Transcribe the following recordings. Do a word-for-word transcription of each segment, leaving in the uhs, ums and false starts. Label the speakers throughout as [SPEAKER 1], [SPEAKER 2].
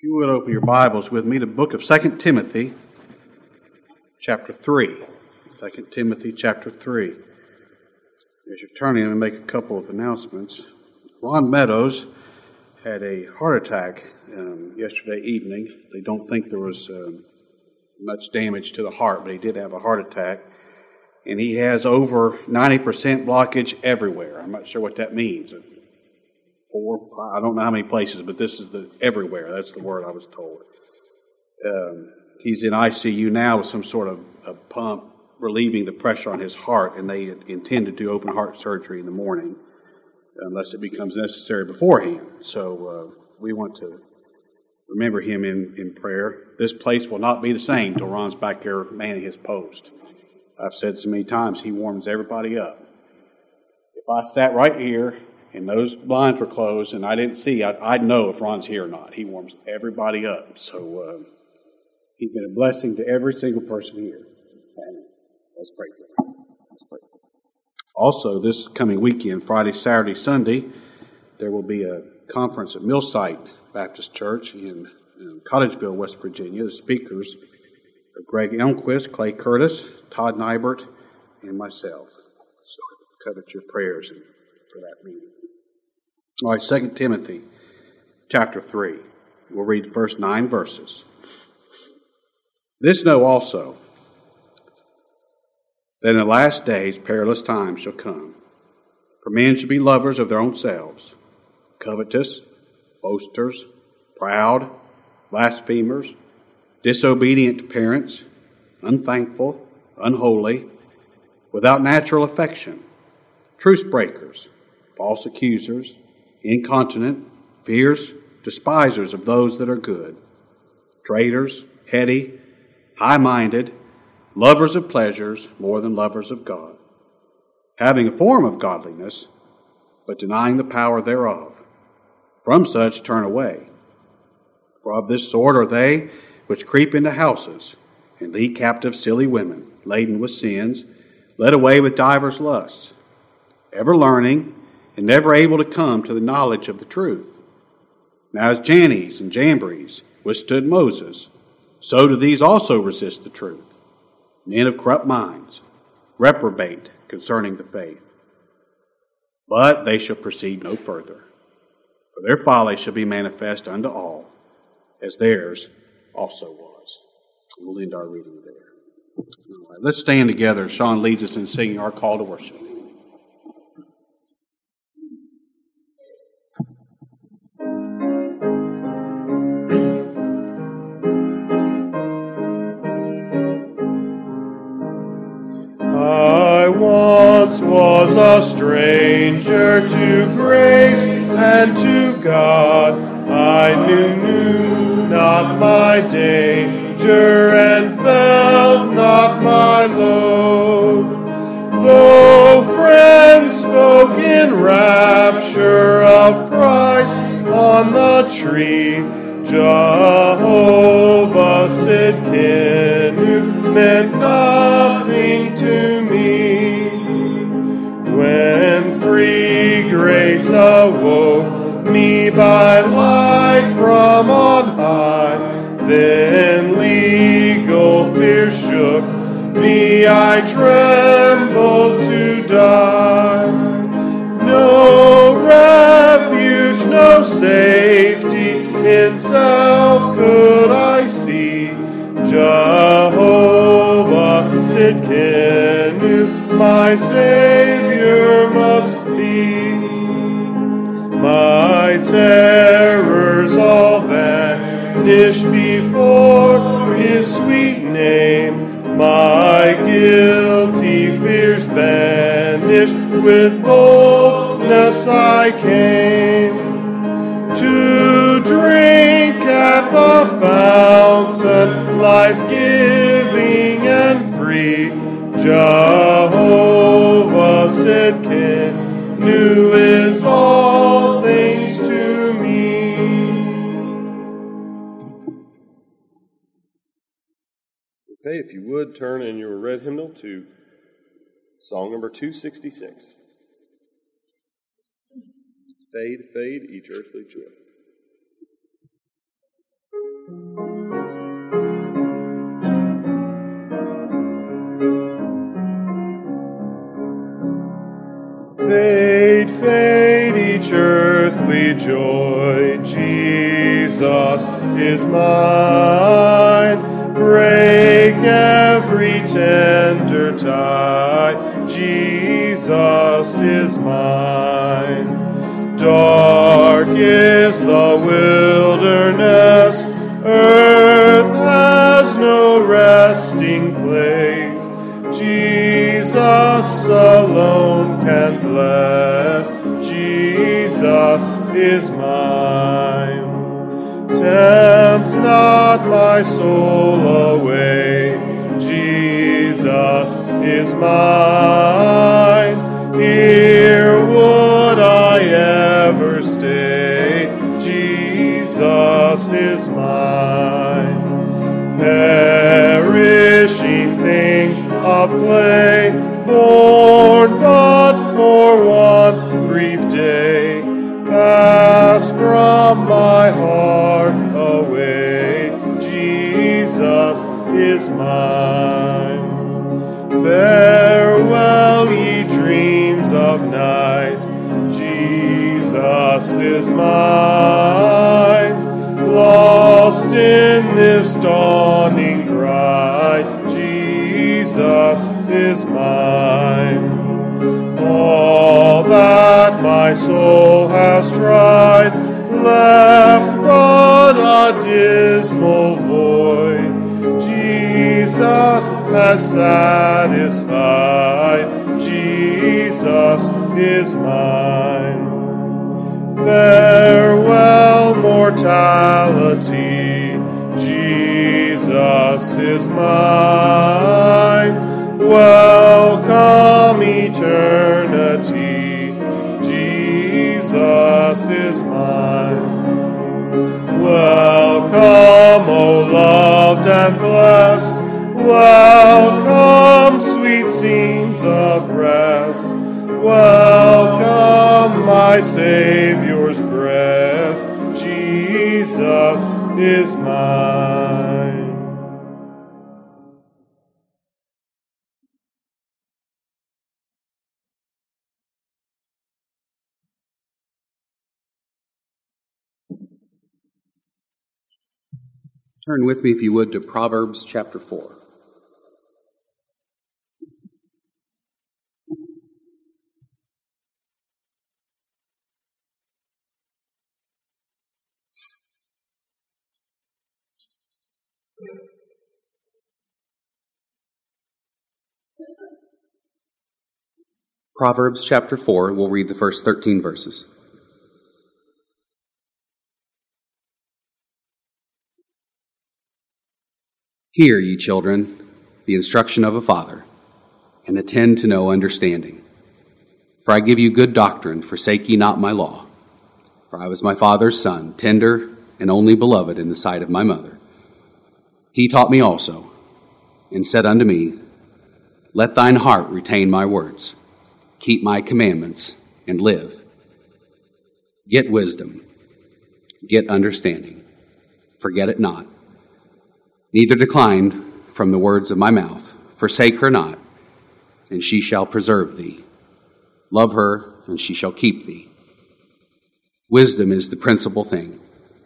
[SPEAKER 1] you would open your Bibles with me to the book of Second Timothy, chapter three. Second Timothy, chapter three. As you're turning, I'm going to make a couple of announcements. Ron Meadows had a heart attack um, yesterday evening. They don't think there was um, much damage to the heart, but he did have a heart attack. And he has over ninety percent blockage everywhere. I'm not sure what that means. Four, five, I don't know how many places, but this is the everywhere. That's the word I was told. Um, he's in I C U now with some sort of a pump relieving the pressure on his heart, and they intend to do open heart surgery in the morning unless it becomes necessary beforehand. So uh, we want to remember him in, in prayer. This place will not be the same till Ron's back there manning his post. I've said so many times, he warms everybody up. If I sat right here and those blinds were closed and I didn't see, I'd, I'd know if Ron's here or not. He warms everybody up. So uh, he's been a blessing to every single person here. And let's pray for him. Let's pray for him. Also, this coming weekend, Friday, Saturday, Sunday, there will be a conference at Millsite Baptist Church in, in Cottageville, West Virginia. The speakers are Greg Elmquist, Clay Curtis, Todd Nybert, and myself. So covet your prayers for that meeting. All right, Second Timothy chapter three. We'll read the first nine verses. This know also, that in the last days perilous times shall come. For men shall be lovers of their own selves, covetous, boasters, proud, blasphemers, disobedient to parents, unthankful, unholy, without natural affection, truce breakers, false accusers, incontinent, fierce, despisers of those that are good, traitors, heady, high-minded, lovers of pleasures more than lovers of God, having a form of godliness, but denying the power thereof. From such turn away. For of this sort are they which creep into houses, and lead captive silly women, laden with sins, led away with divers lusts, ever learning, and never able to come to the knowledge of the truth. Now as Jannes and Jambres withstood Moses, so do these also resist the truth. Men of corrupt minds, reprobate concerning the faith. But they shall proceed no further, for their folly shall be manifest unto all, as theirs also was. We'll end our reading there. All right, let's stand together. Sean leads us in singing our call to worship.
[SPEAKER 2] I once was a stranger to grace and to God. I knew, knew not my danger and felt not my load. Though friends spoke in rapture of Christ on the tree, Jehovah Sidkenu meant nothing to me. When free grace awoke me by light from on high, then legal fear shook me, I trembled to die. No refuge, no safety in self could I see. Jehovah Sidkenu, my Savior must be. My terrors all vanish before His sweet name. My guilty fears vanish, with boldness I came to drink at the fountain, life-giving and free. Jehovah Sidkenu is all things to me.
[SPEAKER 3] Okay, if you would, turn in your red hymnal to song number two sixty-six. Fade, fade, each earthly joy.
[SPEAKER 2] Fade, fade each earthly joy, Jesus is mine. Break every tender tie, Jesus is mine. Dark is the wilderness, earth has no resting place. Jesus alone can bless, Jesus is mine. Tempt not my soul away, Jesus is mine. Here would I ever stay, Jesus is mine. Perishing things of clay, born but for one brief day, pass from my heart away, Jesus is mine. Farewell, ye dreams of night, Jesus is mine. Lost in this dawning bright, Jesus is mine. All that my soul has tried, left but a dismal void, Jesus has satisfied, Jesus is mine. Farewell, mortality, Jesus is mine. Welcome, eternity, Jesus is mine. Welcome, O loved and blessed, welcome, sweet scenes of rest. Welcome, my Savior's breast, Jesus is mine.
[SPEAKER 1] Turn with me, if you would, to Proverbs chapter four. Proverbs chapter four, we'll read the first thirteen verses. Hear, ye children, the instruction of a father, and attend to know understanding. For I give you good doctrine, forsake ye not my law. For I was my father's son, tender and only beloved in the sight of my mother. He taught me also, and said unto me, Let thine heart retain my words, keep my commandments, and live. Get wisdom, get understanding, forget it not. Neither decline from the words of my mouth. Forsake her not, and she shall preserve thee. Love her, and she shall keep thee. Wisdom is the principal thing.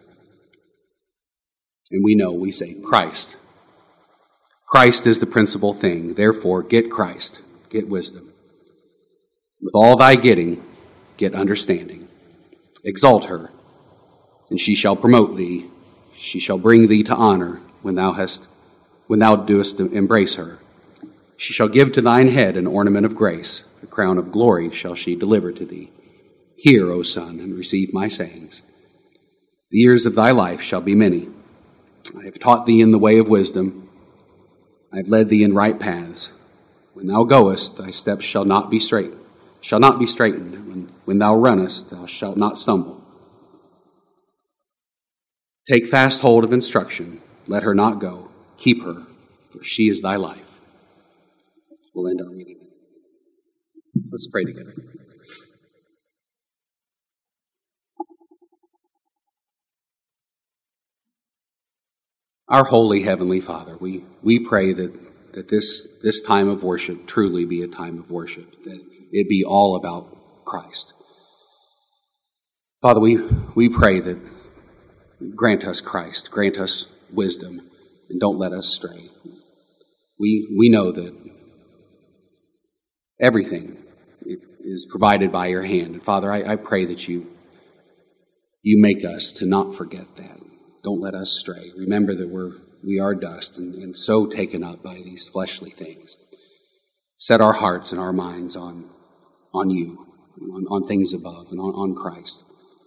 [SPEAKER 1] And we know, we say, Christ. Christ is the principal thing. Therefore, get Christ, get wisdom. With all thy getting, get understanding. Exalt her, and she shall promote thee. She shall bring thee to honor when thou hast, when thou doest embrace her. She shall give to thine head an ornament of grace. A crown of glory shall she deliver to thee. Hear, O son, and receive my sayings. The years of thy life shall be many. I have taught thee in the way of wisdom. I have led thee in right paths. When thou goest, thy steps shall not be straight, shall not be straitened. When, when thou runnest, thou shalt not stumble. Take fast hold of instruction. Let her not go. Keep her, for she is thy life. We'll end our reading. Let's pray together. Our holy Heavenly Father, we, we pray that, that this, this time of worship truly be a time of worship, that it be all about
[SPEAKER 4] Christ. Father, we, we pray that grant us Christ, grant us wisdom, and don't let us stray. We, we know that everything is provided by your hand. And Father, I, I pray that you, you make us to not forget that. Don't let us stray. Remember that we're, we are dust and, and so taken up by these fleshly things. Set our hearts and our minds on, on you, on, on things above and on, on Christ.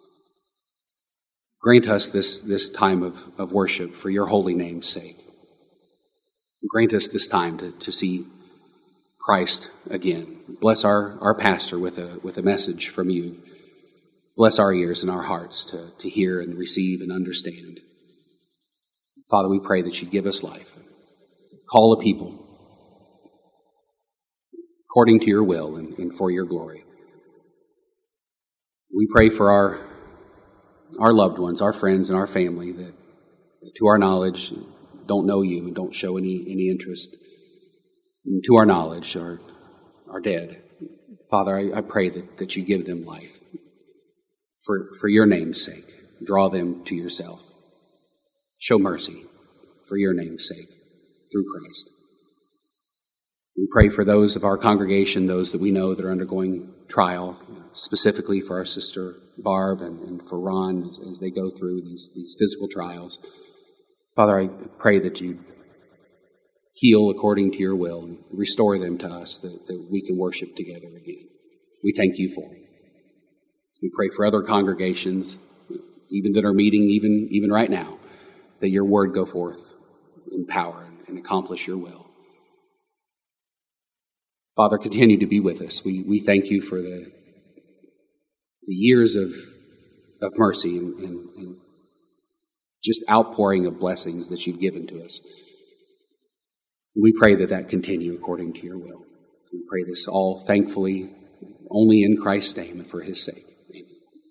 [SPEAKER 4] Grant us this, this time of, of worship for your holy name's sake. Grant us this time to, to see Christ again. Bless our, our pastor with a, with a message from you. Bless our ears and our hearts to, to hear and receive and understand. Father, we pray that you give us life. Call a people according to your will and, and for your glory. We pray for our, our loved ones, our friends, and our family that, to our knowledge, don't know you and don't show any, any interest, and to our knowledge, are, are dead. Father, I, I pray that, that you give them life. For, for your name's sake, draw them to yourself. Show mercy for your name's sake through Christ. We pray for those of our congregation, those that we know that are undergoing trial, specifically for our sister Barb and, and for Ron as, as they go through these, these physical trials. Father, I pray that you heal according to your will and restore them to us that, that we can worship together again. We thank you for it. We pray for other congregations, even that are meeting even, even right now, that your word go forth in power and accomplish your will. Father, continue to be with us. We, we thank you for the, the years of, of mercy and, and, and just outpouring of blessings that you've given to us. We pray that that continue according to your will. We pray this all thankfully, only in Christ's name and for his sake. Amen.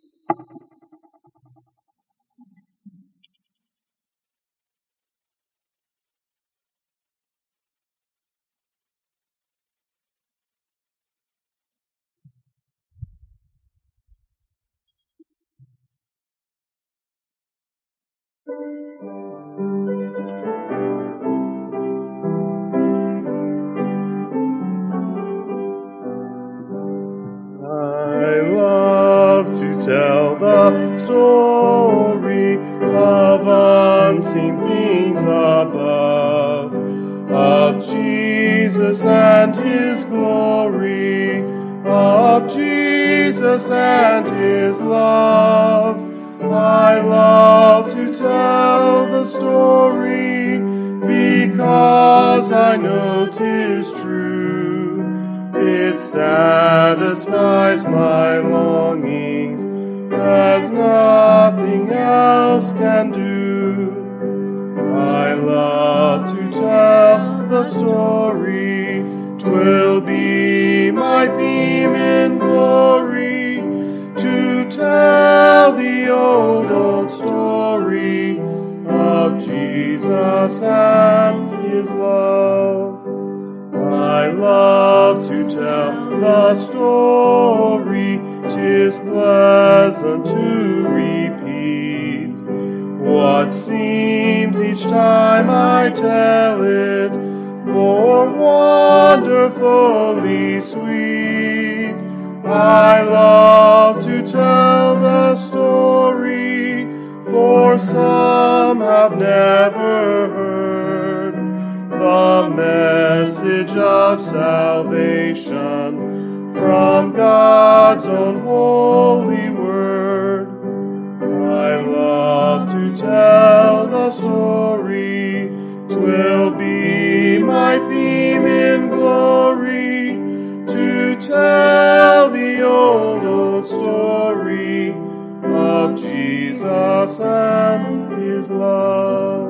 [SPEAKER 2] Tell the story of unseen things above, of Jesus and his glory, of Jesus and his love. I love to tell the story because I know 'tis true. It satisfies my longings as nothing else can do. I love to tell the story, 'twill be my theme in glory, to tell the old, old story of Jesus and his love. I love to tell the story, 'tis pleasant to repeat what seems each time I tell it more wonderfully sweet. I love to tell the story, for some have never heard the message of salvation from God's own holy word. I love to tell the story, 'twill be my theme in glory, to tell the old, old story of Jesus and his love.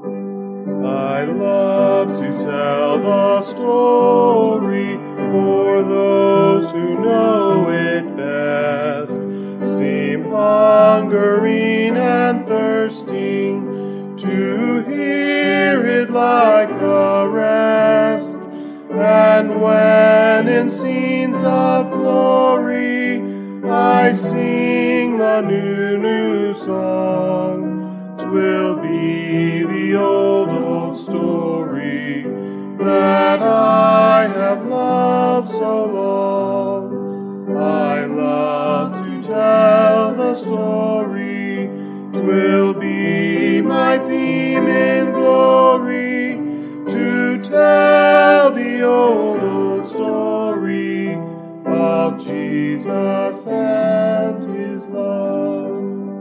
[SPEAKER 2] I love to tell the story, for for those who know it best seem hungering and thirsting to hear it like the rest. And when in scenes of glory I sing the new, new song, 'twill be the old, old story that I have loved so long. I love to tell the story, 'twill be my theme in glory, to tell the old, old story of Jesus and his love.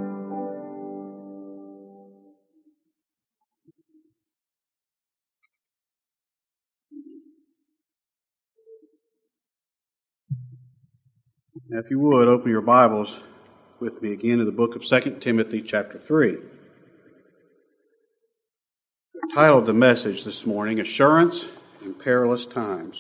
[SPEAKER 1] Now, if you would, open your Bibles with me again to the book of Second Timothy chapter three. I've titled the message this morning, Assurance in Perilous Times.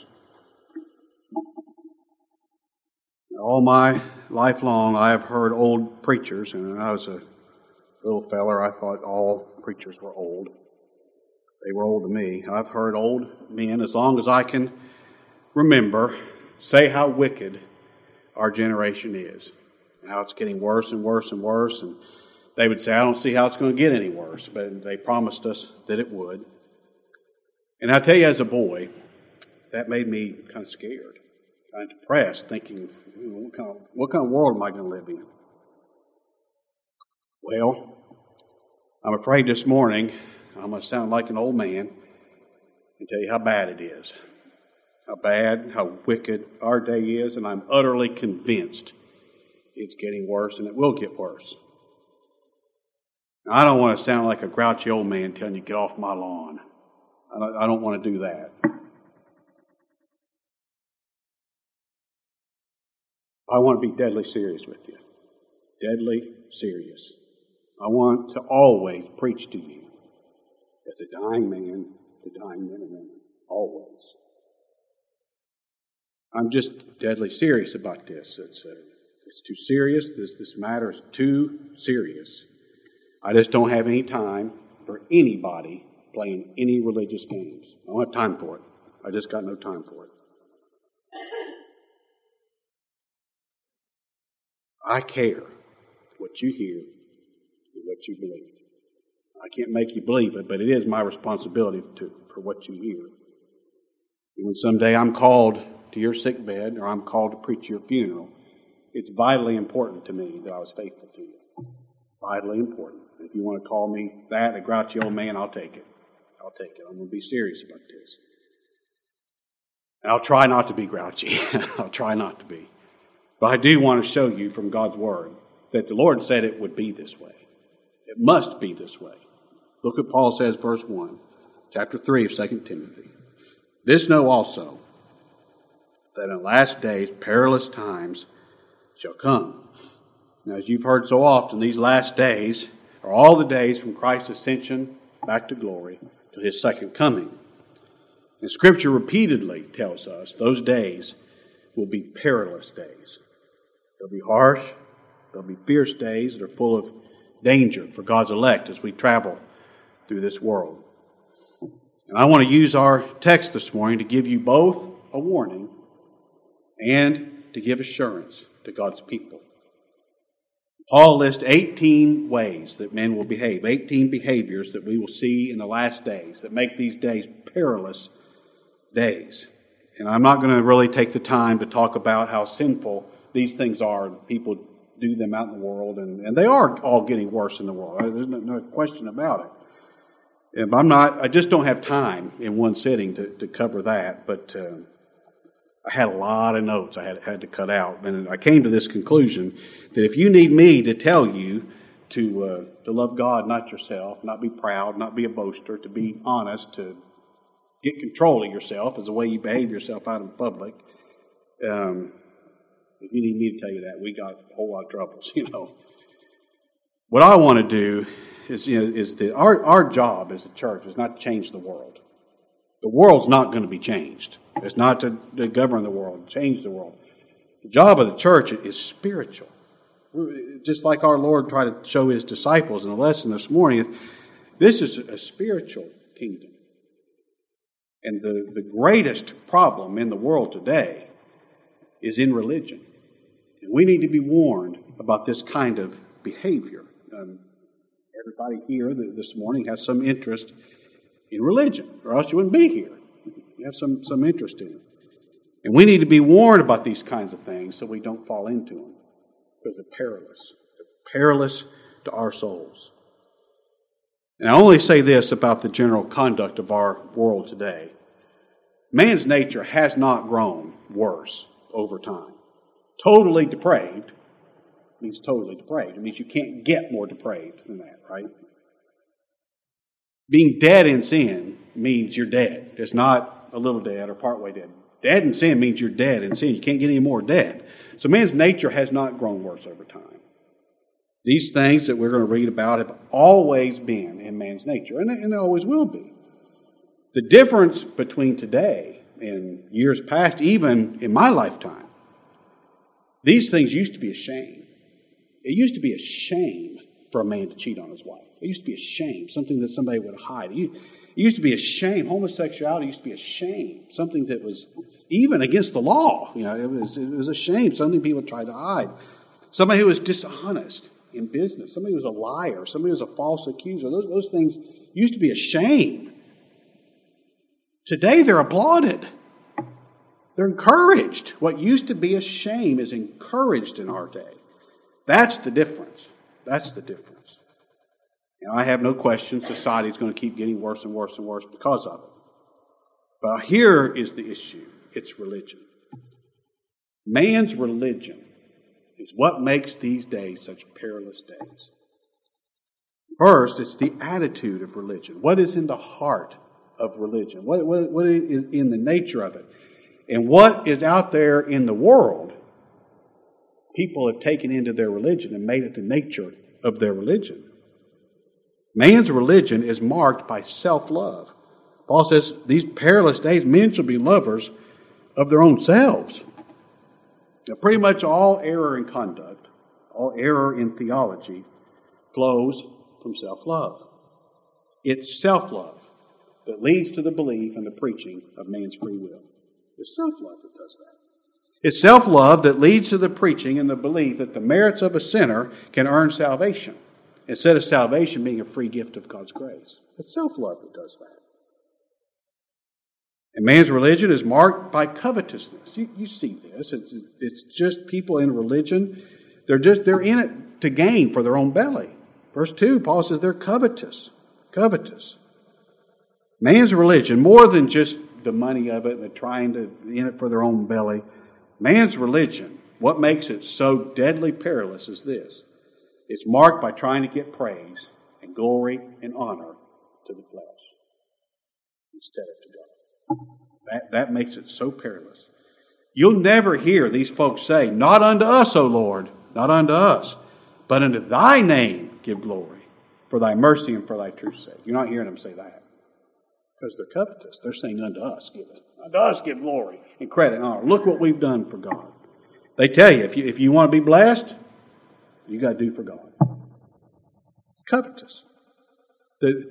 [SPEAKER 1] All my life long, I have heard old preachers, and when I was a little feller, I thought all preachers were old. They were old to me. I've heard old men, as long as I can remember, say how wicked our generation is, and how it's getting worse and worse and worse. And they would say, I don't see how it's going to get any worse, but they promised us that it would. And I tell you, as a boy, that made me kind of scared, kind of depressed, thinking, you know, what kind of, what kind of world am I going to live in? Well, I'm afraid this morning I'm going to sound like an old man and tell you how bad it is. How bad, how wicked our day is, and I'm utterly convinced it's getting worse, and it will get worse. Now, I don't want to sound like a grouchy old man telling you, get off my lawn. I don't, I don't want to do that. I want to be deadly serious with you. Deadly serious. I want to always preach to you as a dying man to dying men and women. Always. I'm just deadly serious about this. It's uh, it's too serious. This this matter is too serious. I just don't have any time for anybody playing any religious games. I don't have time for it. I just got no time for it. I care what you hear and what you believe. I can't make you believe it, but it is my responsibility to, for what you hear. And when someday I'm called to your sick bed, or I'm called to preach your funeral, it's vitally important to me that I was faithful to you. Vitally important. If you want to call me that, a grouchy old man, I'll take it. I'll take it. I'm going to be serious about this. And I'll try not to be grouchy. I'll try not to be. But I do want to show you from God's Word that the Lord said it would be this way. It must be this way. Look what Paul says, verse one, chapter three of Second Timothy. This know also, that in the last days perilous times shall come. Now, as you've heard so often, these last days are all the days from Christ's ascension back to glory to his second coming. And Scripture repeatedly tells us those days will be perilous days. They'll be harsh, they'll be fierce days that are full of danger for God's elect as we travel through this world. And I want to use our text this morning to give you both a warning and to give assurance to God's people. Paul lists eighteen ways that men will behave, eighteen behaviors that we will see in the last days that make these days perilous days. And I'm not going to really take the time to talk about how sinful these things are. People do them out in the world, and, and they are all getting worse in the world. There's no, no question about it. And I'm not, I just don't have time in one sitting to, to cover that, but uh, I had a lot of notes I had, had to cut out. And I came to this conclusion that if you need me to tell you to uh, to love God, not yourself, not be proud, not be a boaster, to be honest, to get control of yourself as the way you behave yourself out in public, um, if you need me to tell you that, we got a whole lot of troubles, you know. What I want to do is, you know, is that our, our job as a church is not to change the world. The world's not going to be changed. It's not to, to govern the world, change the world. The job of the church is spiritual. Just like our Lord tried to show his disciples in the lesson this morning, this is a spiritual kingdom. And the, the greatest problem in the world today is in religion. And we need to be warned about this kind of behavior. Um, everybody here this morning has some interest in religion, or else you wouldn't be here. You have some, some interest in it. And we need to be warned about these kinds of things so we don't fall into them, because they're perilous. They're perilous to our souls. And I only say this about the general conduct of our world today. Man's nature has not grown worse over time. Totally depraved means totally depraved. It means you can't get more depraved than that, right? Being dead in sin means you're dead. It's not a little dead or partway dead. Dead in sin means you're dead in sin. You can't get any more dead. So man's nature has not grown worse over time. These things that we're going to read about have always been in man's nature, and they, and they always will be. The difference between today and years past, even in my lifetime, these things used to be a shame. It used to be a shame for a man to cheat on his wife. It used to be a shame, something that somebody would hide. It used to be a shame. Homosexuality used to be a shame, something that was even against the law. You know, it was, it was a shame, something people tried to hide. Somebody who was dishonest in business, somebody who was a liar, somebody who was a false accuser. Those, those things used to be a shame. Today they're applauded. They're encouraged. What used to be a shame is encouraged in our day. That's the difference. That's the difference. And I have no question society is going to keep getting worse and worse and worse because of it. But here is the issue. It's religion. Man's religion is what makes these days such perilous days. First, it's the attitude of religion. What is in the heart of religion? What, what, what is in the nature of it? And what is out there in the world, people have taken into their religion and made it the nature of their religion. Man's religion is marked by self-love. Paul says, these perilous days, men shall be lovers of their own selves. Now, pretty much all error in conduct, all error in theology, flows from self-love. It's self-love that leads to the belief and the preaching of man's free will. It's self-love that does that. It's self-love that leads to the preaching and the belief that the merits of a sinner can earn salvation, instead of salvation being a free gift of God's grace. It's self-love that does that. And man's religion is marked by covetousness. You, you see this. It's, it's just people in religion. They're just they're in it to gain for their own belly. Verse two, Paul says they're covetous. Covetous. Man's religion, more than just the money of it and they're trying to in it for their own belly. Man's religion, what makes it so deadly perilous is this. It's marked by trying to get praise and glory and honor to the flesh instead of to God. That, that makes it so perilous. You'll never hear these folks say, not unto us, O Lord, not unto us, but unto thy name give glory, for thy mercy and for thy truth's sake. You're not hearing them say that because they're covetous. They're saying unto us give it. Unto us give glory and credit and honor. Look what we've done for God. They tell you, if you, if you want to be blessed, you got to do for God. It's covetous. The,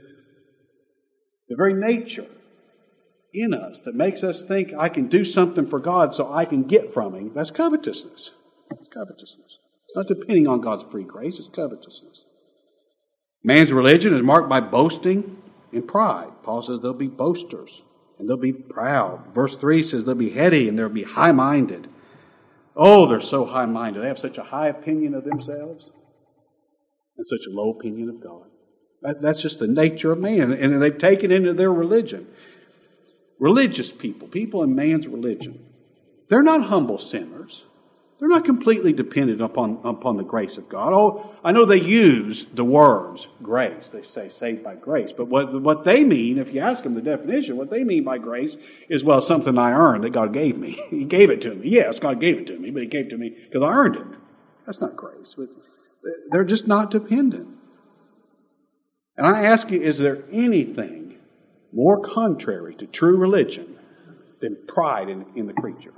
[SPEAKER 1] the very nature in us that makes us think I can do something for God so I can get from Him, that's covetousness. It's covetousness. It's not depending on God's free grace, it's covetousness. Man's religion is marked by boasting and pride. Paul says they'll be boasters and they'll be proud. Verse three says they'll be heady and they'll be high-minded. Oh, they're so high-minded. They have such a high opinion of themselves and such a low opinion of God. That, that's just the nature of man, and they've taken into their religion. Religious people, people in man's religion, they're not humble sinners. They're not completely dependent upon, upon the grace of God. Oh, I know they use the words grace. They say saved by grace. But what, what they mean, if you ask them the definition, what they mean by grace is, well, something I earned that God gave me. He gave it to me. Yes, God gave it to me, but He gave it to me because I earned it. That's not grace. But they're just not dependent. And I ask you, is there anything more contrary to true religion than pride in, in the creature?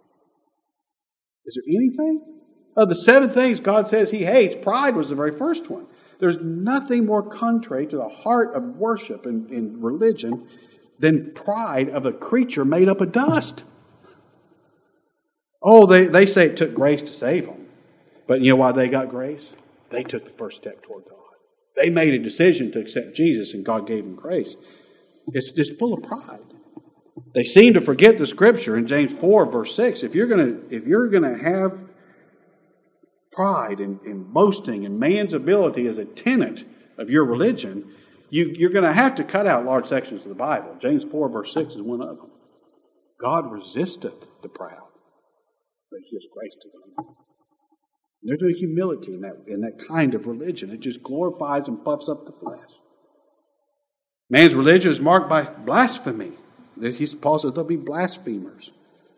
[SPEAKER 1] Is there anything? Of the seven things God says He hates, pride was the very first one. There's nothing more contrary to the heart of worship and, and religion than pride of a creature made up of dust. Oh, they, they say it took grace to save them. But you know why they got grace? They took the first step toward God. They made a decision to accept Jesus, and God gave them grace. It's just full of pride. They seem to forget the Scripture in James four, verse six. If you're going to, if you're going to have pride and, and boasting and man's ability as a tenet of your religion, you, you're going to have to cut out large sections of the Bible. James four, verse six is one of them. God resisteth the proud, but He gives grace to them. There's no humility in that, in that kind of religion. It just glorifies and puffs up the flesh. Man's religion is marked by blasphemy. He's, Paul says they'll be blasphemers.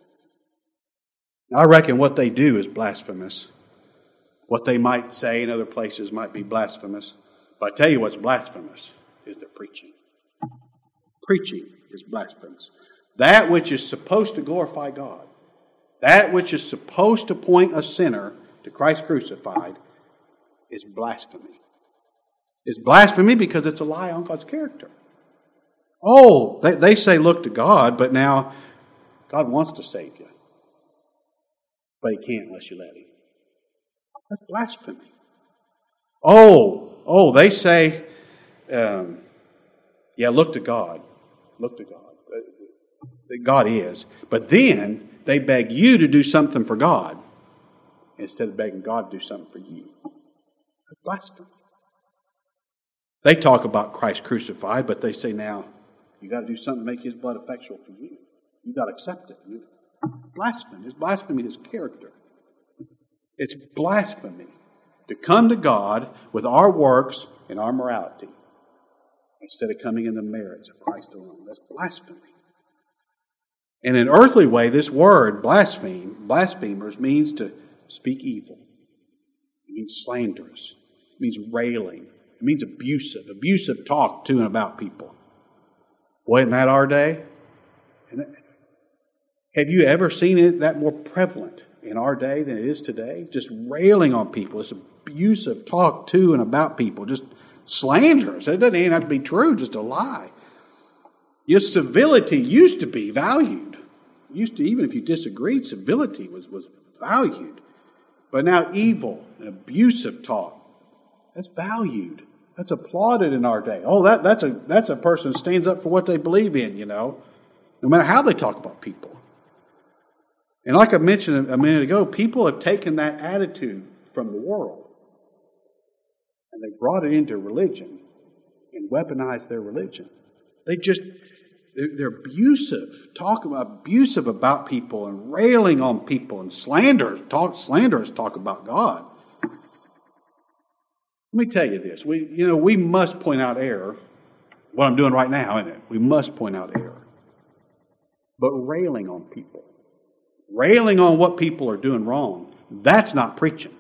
[SPEAKER 1] I reckon what they do is blasphemous. What they might say in other places might be blasphemous. But I tell you what's blasphemous is their preaching. Preaching is blasphemous. That which is supposed to glorify God, that which is supposed to point a sinner to Christ crucified, is blasphemy. It's blasphemy because it's a lie on God's character. Oh, they, they say look to God, but now God wants to save you. But He can't unless you let Him. That's blasphemy. Oh, oh, they say, um, yeah, look to God. Look to God. God is. But then they beg you to do something for God instead of begging God to do something for you. That's blasphemy. They talk about Christ crucified, but they say now, you got to do something to make His blood effectual for you. You got to accept it. You, blasphemy. It's blasphemy His character. It's blasphemy to come to God with our works and our morality instead of coming in the merits of Christ alone. That's blasphemy. In an earthly way, this word, blaspheme, blasphemers, means to speak evil. It means slanderous. It means railing. It means abusive, abusive talk to and about people. Wasn't that our day? Have you ever seen it that more prevalent in our day than it is today? Just railing on people. It's abusive talk to and about people. Just slanderous. It doesn't even have to be true, just a lie. Your civility used to be valued. Used to, even if you disagreed, civility was, was valued. But now evil and abusive talk, that's valued. That's applauded in our day. Oh, that, that's a that's a person who stands up for what they believe in, you know, no matter how they talk about people. And like I mentioned a minute ago, people have taken that attitude from the world and they brought it into religion and weaponized their religion. They just, they're, they're abusive, talk about abusive about people and railing on people and slanderous talk, slanderous talk about God. Let me tell you this. We, you know, we must point out error. What I'm doing right now, isn't it? We must point out error. But railing on people, railing on what people are doing wrong, that's not preaching.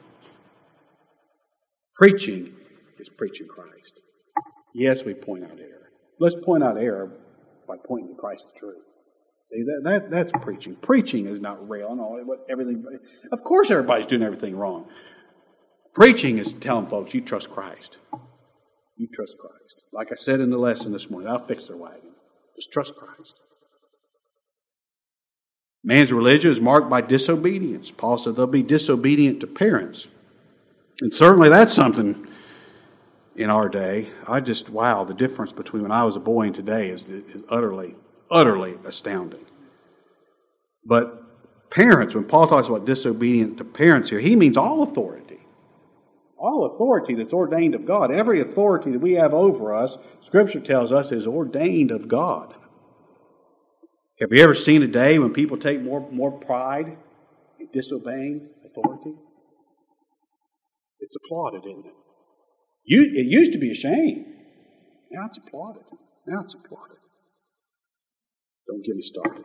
[SPEAKER 1] Preaching is preaching Christ. Yes, we point out error. Let's point out error by pointing to Christ the truth. See, that, that that's preaching. Preaching is not railing on what everything. Of course, everybody's doing everything wrong. Preaching is telling folks, you trust Christ. You trust Christ. Like I said in the lesson this morning, I'll fix their wagon. Just trust Christ. Man's religion is marked by disobedience. Paul said they'll be disobedient to parents. And certainly that's something in our day. I just, wow, the difference between when I was a boy and today is, is utterly, utterly astounding. But parents, when Paul talks about disobedient to parents here, he means all authority. All authority that's ordained of God. Every authority that we have over us, Scripture tells us, is ordained of God. Have you ever seen a day when people take more, more pride in disobeying authority? It's applauded, isn't it? You, it used to be a shame. Now it's applauded. Now it's applauded. Don't get me started.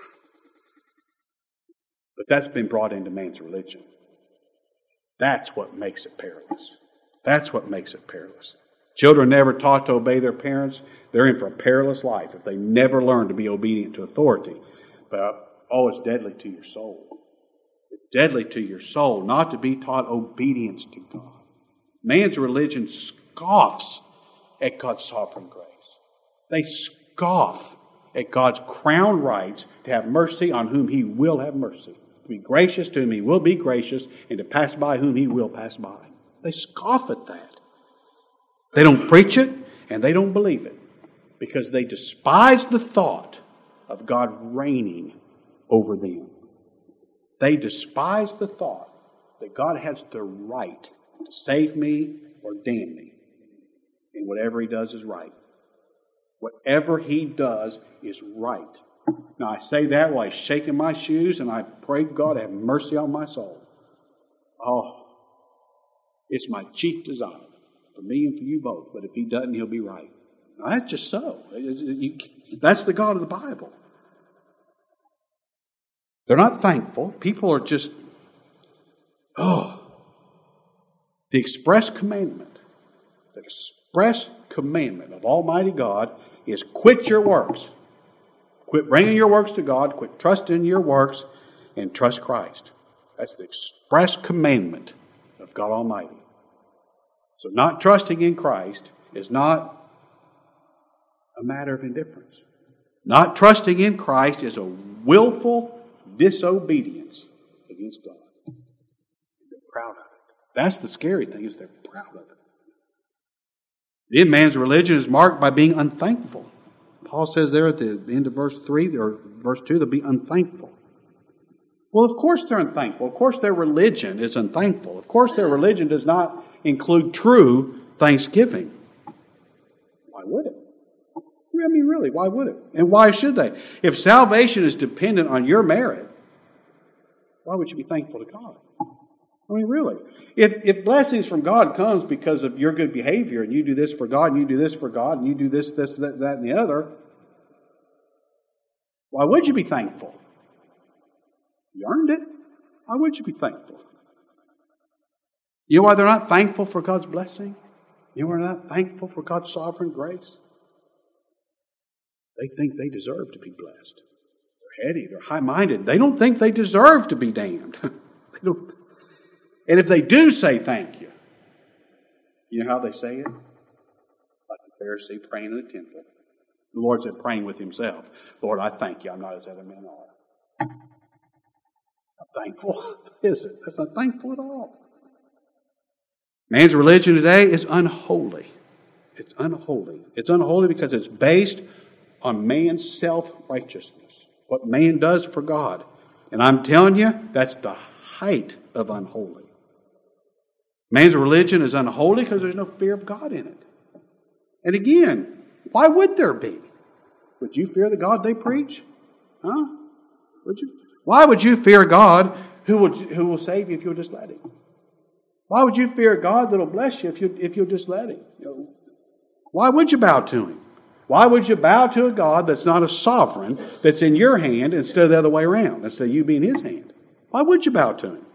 [SPEAKER 1] But that's been brought into man's religion. That's what makes it perilous. That's what makes it perilous. Children never taught to obey their parents, they're in for a perilous life if they never learn to be obedient to authority. But, oh, it's deadly to your soul. It's deadly to your soul not to be taught obedience to God. Man's religion scoffs at God's sovereign grace. They scoff at God's crown rights to have mercy on whom He will have mercy, to be gracious to whom He will be gracious, and to pass by whom He will pass by. They scoff at that. They don't preach it, and they don't believe it, because they despise the thought of God reigning over them. They despise the thought that God has the right to save me or damn me, and whatever He does is right. Whatever He does is right. Now, I say that while He's shaking my shoes, and I pray God have mercy on my soul. Oh, it's my chief desire for me and for you both. But if He doesn't, He'll be right. Now, that's just so. That's the God of the Bible. They're not thankful. People are just, oh, the express commandment, the express commandment of Almighty God is quit your works. Quit bringing your works to God, quit trusting your works, and trust Christ. That's the express commandment of God Almighty. So not trusting in Christ is not a matter of indifference. Not trusting in Christ is a willful disobedience against God. They're proud of it. That's the scary thing, is they're proud of it. Then man's religion is marked by being unthankful. Paul says there at the end of verse three or verse two, they'll be unthankful. Well, of course they're unthankful. Of course their religion is unthankful. Of course their religion does not include true thanksgiving. Why would it? I mean, really, why would it? And why should they? If salvation is dependent on your merit, why would you be thankful to God? I mean, really. If, if blessings from God comes because of your good behavior, and you do this for God, and you do this for God, and you do this, this, that, that, and the other, why would you be thankful? You earned it. Why would you be thankful? You know why they're not thankful for God's blessing? You know why they're not thankful for God's sovereign grace? They think they deserve to be blessed. They're heady, they're high-minded. They don't think they deserve to be damned. They don't. And if they do say thank you, you know how they say it? Like the Pharisee praying in the temple. The Lord said, praying with himself, Lord, I thank you, I'm not as other men are. Not thankful, is it? That's not thankful at all. Man's religion today is unholy. It's unholy. It's unholy because it's based on man's self-righteousness. What man does for God. And I'm telling you, that's the height of unholy. Man's religion is unholy because there's no fear of God in it. And again, why would there be? Would you fear the God they preach? Huh? Would you? Why would you fear God who will, who will save you if you'll just let Him? Why would you fear God that will bless you if, you, if you'll just let Him? You know, why would you bow to Him? Why would you bow to a God that's not a sovereign, that's in your hand instead of the other way around, instead of you being His hand? Why would you bow to Him?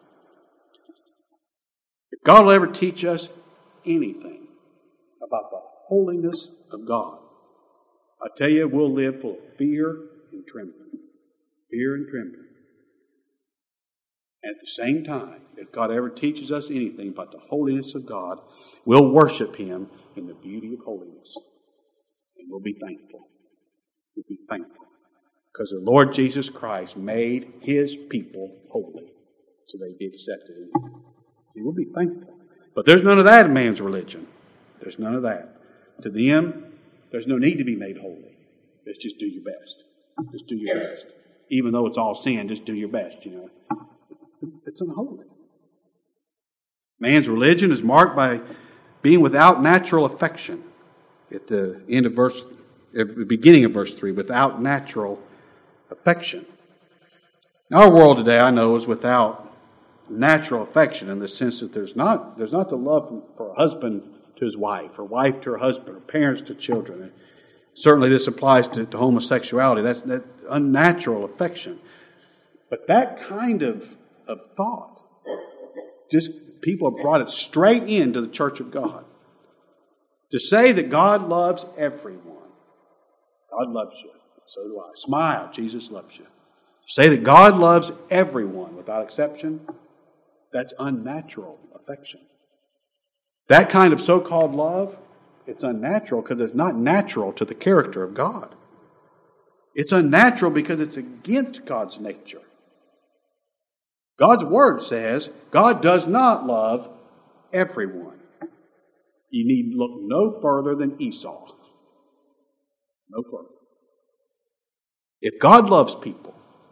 [SPEAKER 1] If God will ever teach us anything about the holiness of God, I tell you, we'll live full of fear and trembling. Fear and trembling. And at the same time, if God ever teaches us anything about the holiness of God, we'll worship Him in the beauty of holiness. And we'll be thankful. We'll be thankful. Because the Lord Jesus Christ made His people holy. So they'd be accepted in Him. See, we'll be thankful. But there's none of that in man's religion. There's none of that. To them, there's no need to be made holy. Let's just do your best. Just do your best. Even though it's all sin, just do your best, you know. It's unholy. Man's religion is marked by being without natural affection. At the end of verse, at the beginning of verse three, without natural affection. Now, our world today, I know, is without natural affection in the sense that there's not there's not the love for a husband to his wife, or wife to her husband, or parents to children. And certainly, this applies to, to homosexuality. That's that unnatural affection. But that kind of of thought, just people have brought it straight into the church of God. To say that God loves everyone. God loves you. So do I. Smile. Jesus loves you. To say that God loves everyone without exception, that's unnatural affection. That kind of so-called love, it's unnatural because it's not natural to the character of God. It's unnatural because it's against God's nature. God's Word says God does not love everyone. You need look no further than Esau. No further. If God loves people,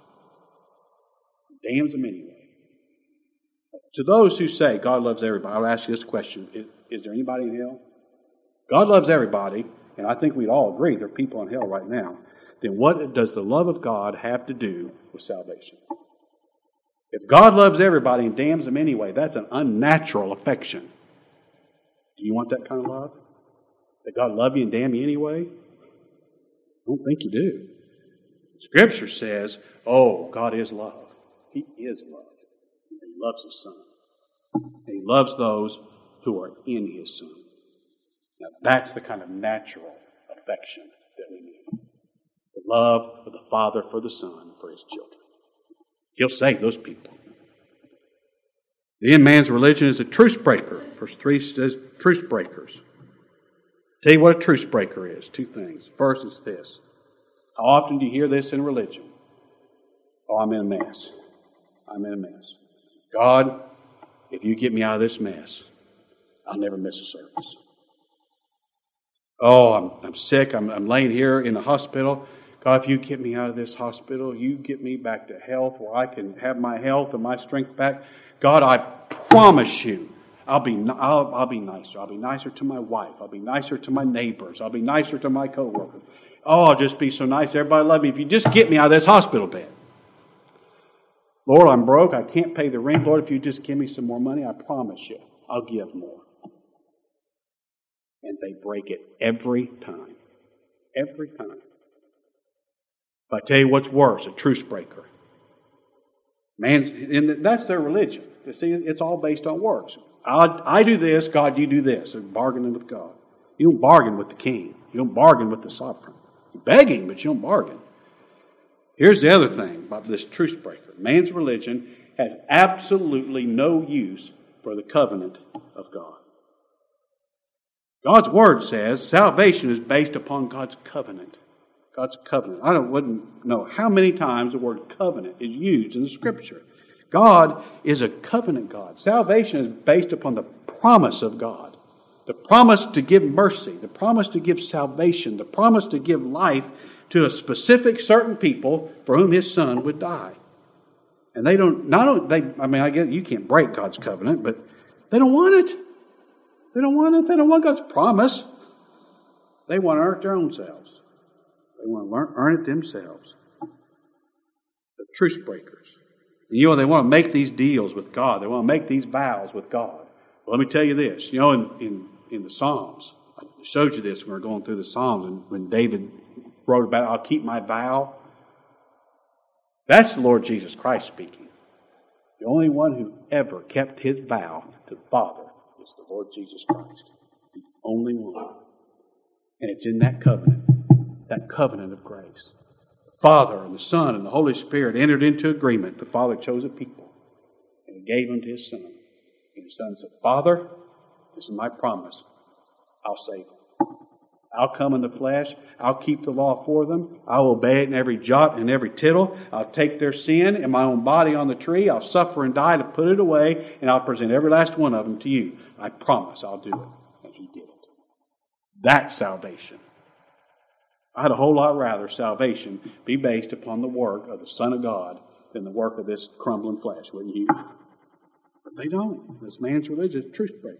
[SPEAKER 1] He damns them anyway. To those who say God loves everybody, I'll ask you this question. Is, is there anybody in hell? God loves everybody, and I think we'd all agree there are people in hell right now. Then what does the love of God have to do with salvation? If God loves everybody and damns them anyway, that's an unnatural affection. Do you want that kind of love? That God love you and damn you anyway? I don't think you do. Scripture says, oh, God is love. He is love. He loves His Son. And He loves those who are in His Son. Now that's the kind of natural affection that we need. The love of the Father for the Son, for His children. He'll save those people. Then man's religion is a truce breaker. Verse three says truce breakers. Tell you what a truce breaker is. Two things. First is this. How often do you hear this in religion? Oh, I'm in a mess. I'm in a mess. God, if you get me out of this mess, I'll never miss a service. Oh, I'm, I'm sick. I'm, I'm laying here in the hospital. God, if you get me out of this hospital, you get me back to health where I can have my health and my strength back. God, I promise you, I'll be I'll, I'll be nicer. I'll be nicer to my wife. I'll be nicer to my neighbors. I'll be nicer to my coworkers. Oh, I'll just be so nice. Everybody love me. If you just get me out of this hospital bed. Lord, I'm broke. I can't pay the rent. Lord, if you just give me some more money, I promise you, I'll give more. And they break it every time. Every time. If I tell you what's worse, a truce breaker. Man, and that's their religion. You see, it's all based on works. I, I do this, God, you do this. They're bargaining with God. You don't bargain with the king. You don't bargain with the sovereign. You're begging, but you don't bargain. Here's the other thing about this truce breaker. Man's religion has absolutely no use for the covenant of God. God's Word says salvation is based upon God's covenant. God's covenant. I don't, wouldn't know how many times the word covenant is used in the Scripture. God is a covenant God. Salvation is based upon the promise of God. The promise to give mercy. The promise to give salvation. The promise to give life to a specific certain people for whom His Son would die. And they don't, not only, they, I mean, I guess you can't break God's covenant, but they don't want it. They don't want it. They don't want God's promise. They want to earn it their own selves. They want to learn, earn it themselves. The truce breakers. And you know, they want to make these deals with God. They want to make these vows with God. Well, let me tell you this. You know, in, in, in the Psalms, I showed you this when we were going through the Psalms, and when David wrote about, I'll keep my vow. That's the Lord Jesus Christ speaking. The only one who ever kept His vow to the Father is the Lord Jesus Christ. The only one. And it's in that covenant. That covenant of grace. The Father and the Son and the Holy Spirit entered into agreement. The Father chose a people and He gave them to His Son. And His Son said, Father, this is my promise. I'll save them. I'll come in the flesh. I'll keep the law for them. I'll obey it in every jot and every tittle. I'll take their sin in my own body on the tree. I'll suffer and die to put it away, and I'll present every last one of them to you. I promise I'll do it. And He did it. That's salvation. I'd a whole lot rather salvation be based upon the work of the Son of God than the work of this crumbling flesh, wouldn't you? But they don't. This man's religion is a truce breaker.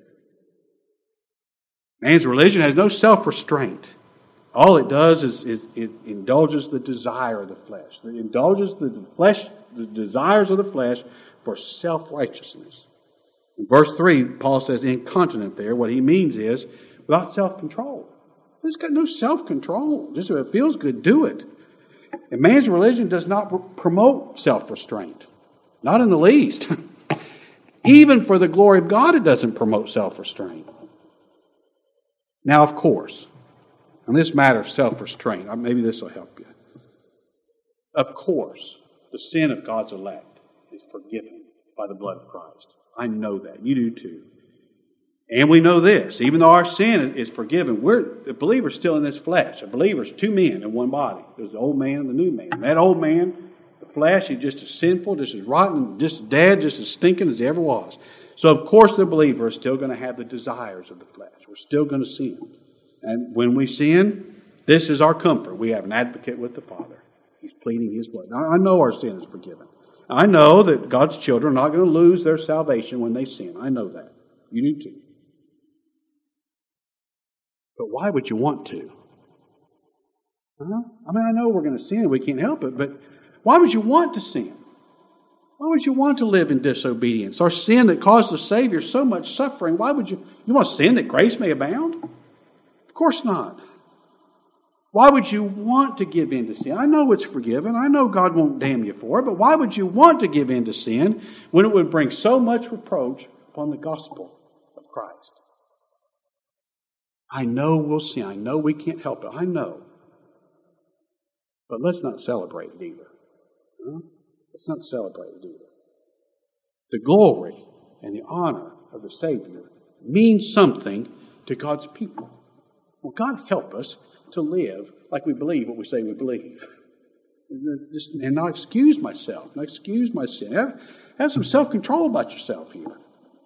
[SPEAKER 1] Man's religion has no self-restraint. All it does is, is it indulges the desire of the flesh. It indulges the flesh, the desires of the flesh for self-righteousness. In verse three, Paul says incontinent there. What he means is without self-control. It's got no self-control. Just if it feels good, do it. And man's religion does not promote self-restraint. Not in the least. Even for the glory of God, it doesn't promote self-restraint. Now, of course, on this matter of self-restraint, maybe this will help you. Of course, the sin of God's elect is forgiven by the blood of Christ. I know that. You do too. And we know this, even though our sin is forgiven, we're a believer still in this flesh. A believer is two men in one body. There's the old man and the new man. And that old man, the flesh, is just as sinful, just as rotten, just as dead, just as stinking as he ever was. So, of course, the believer is still going to have the desires of the flesh. We're still going to sin. And when we sin, this is our comfort. We have an advocate with the Father. He's pleading His blood. Now, I know our sin is forgiven. I know that God's children are not going to lose their salvation when they sin. I know that. You do too. But why would you want to? Huh? I mean, I know we're going to sin. We can't help it. But why would you want to sin? Why would you want to live in disobedience? Our sin that caused the Savior so much suffering, why would you? You want sin that grace may abound? Of course not. Why would you want to give in to sin? I know it's forgiven. I know God won't damn you for it. But why would you want to give in to sin when it would bring so much reproach upon the gospel of Christ? I know we'll sin. I know we can't help it. I know. But let's not celebrate it either. Huh? Let's not celebrate it either. The glory and the honor of the Savior means something to God's people. Well, God help us to live like we believe what we say we believe. Just, and not excuse myself, not excuse my sin. Have, have some self-control about yourself here.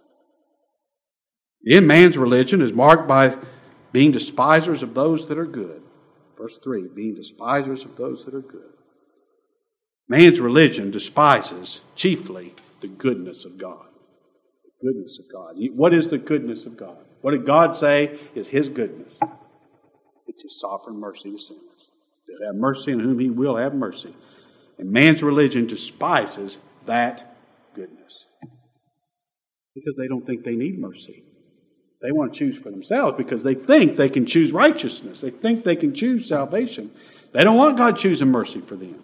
[SPEAKER 1] In man's religion is marked by being despisers of those that are good. Verse three, being despisers of those that are good. Man's religion despises chiefly the goodness of God. The goodness of God. What is the goodness of God? What did God say is His goodness? It's His sovereign mercy to sinners. He'll have mercy on whom He will have mercy. And man's religion despises that goodness. Because they don't think they need mercy. They want to choose for themselves because they think they can choose righteousness. They think they can choose salvation. They don't want God choosing mercy for them.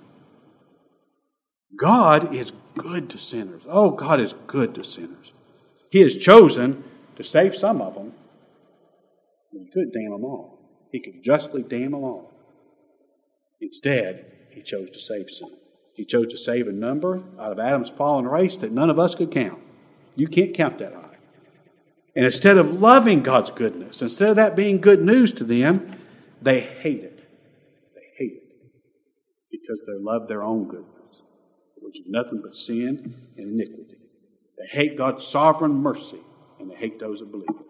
[SPEAKER 1] God is good to sinners. Oh, God is good to sinners. He has chosen to save some of them. He could damn them all. He could justly damn them all. Instead, He chose to save some. He chose to save a number out of Adam's fallen race that none of us could count. You can't count that high. And instead of loving God's goodness, instead of that being good news to them, they hate it. They hate it because they love their own goodness, which is nothing but sin and iniquity. They hate God's sovereign mercy, and they hate those that believe it.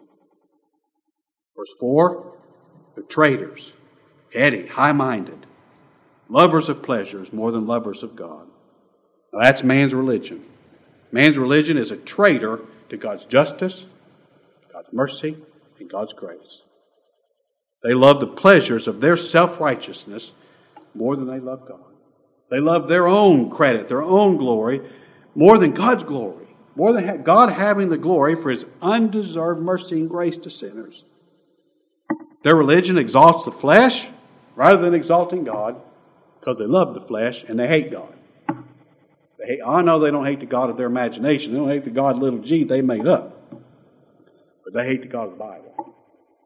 [SPEAKER 1] Verse four, they're traitors, heady, high-minded, lovers of pleasures more than lovers of God. Now that's man's religion. Man's religion is a traitor to God's justice, God's mercy, and God's grace. They love the pleasures of their self-righteousness more than they love God. They love their own credit, their own glory, more than God's glory, more than God having the glory for His undeserved mercy and grace to sinners. Their religion exalts the flesh rather than exalting God because they love the flesh and they hate God. They hate, I know they don't hate the God of their imagination. They don't hate the God, little g, they made up. But they hate the God of the Bible.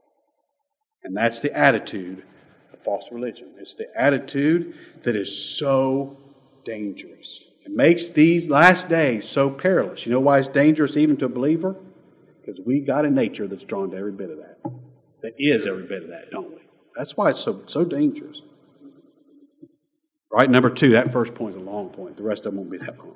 [SPEAKER 1] And that's the attitude of false religion. It's the attitude that is so dangerous. It makes these last days so perilous. You know why it's dangerous even to a believer? Because we got a nature that's drawn to every bit of that. That is every bit of that, don't we? That's why it's so, so dangerous. Right, number two, that first point is a long point. The rest of them won't be that long.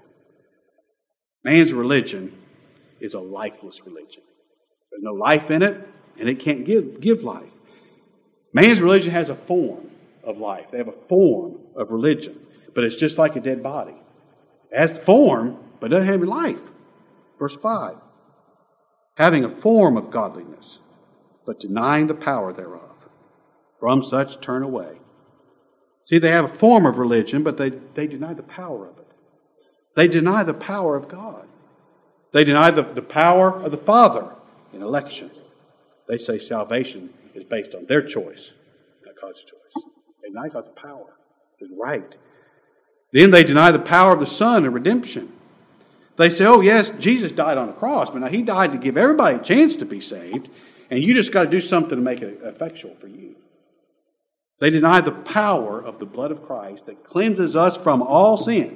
[SPEAKER 1] Man's religion is a lifeless religion. There's no life in it, and it can't give, give life. Man's religion has a form of life. They have a form of religion, but it's just like a dead body. It has the form, but it doesn't have any life. Verse five, having a form of godliness, but denying the power thereof. From such turn away. See, they have a form of religion, but they, they deny the power of it. They deny the power of God. They deny the, the power of the Father in election. They say salvation is based on their choice, not God's choice. They deny God's power, His right. Then they deny the power of the Son in redemption. They say, oh yes, Jesus died on the cross, but now He died to give everybody a chance to be saved. and you just got to do something to make it effectual for you. They deny the power of the blood of Christ that cleanses us from all sin.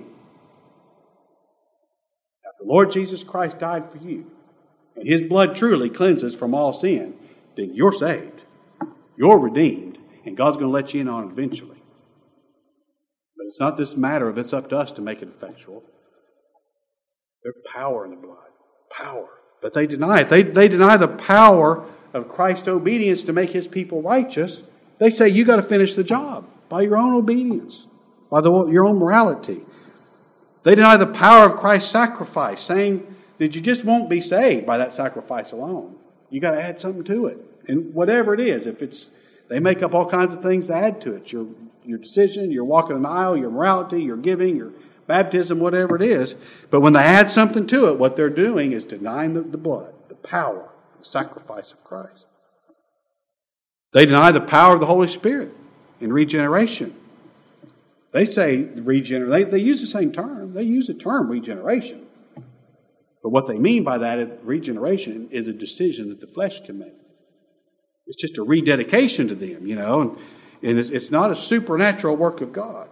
[SPEAKER 1] If the Lord Jesus Christ died for you, and His blood truly cleanses from all sin, then you're saved. You're redeemed, and God's going to let you in on it eventually. But it's not this matter of it's up to us to make it effectual. There's power in the blood. Power. But they deny it. They, they deny the power of Christ's obedience to make His people righteous. They say you got to finish the job by your own obedience, by the, your own morality. They deny the power of Christ's sacrifice, saying that you just won't be saved by that sacrifice alone. You got to add something to it. And whatever it is, if it's, they make up all kinds of things to add to it. Your, your decision, your walking an aisle, your morality, your giving, your baptism, whatever it is. But when they add something to it, what they're doing is denying the, the blood, the power, the sacrifice of Christ. They deny the power of the Holy Spirit in regeneration. They say regeneration. They, they use the same term. They use the term regeneration. But what they mean by that is regeneration is a decision that the flesh can make. It's just a rededication to them, you know, and, and it's, it's not a supernatural work of God.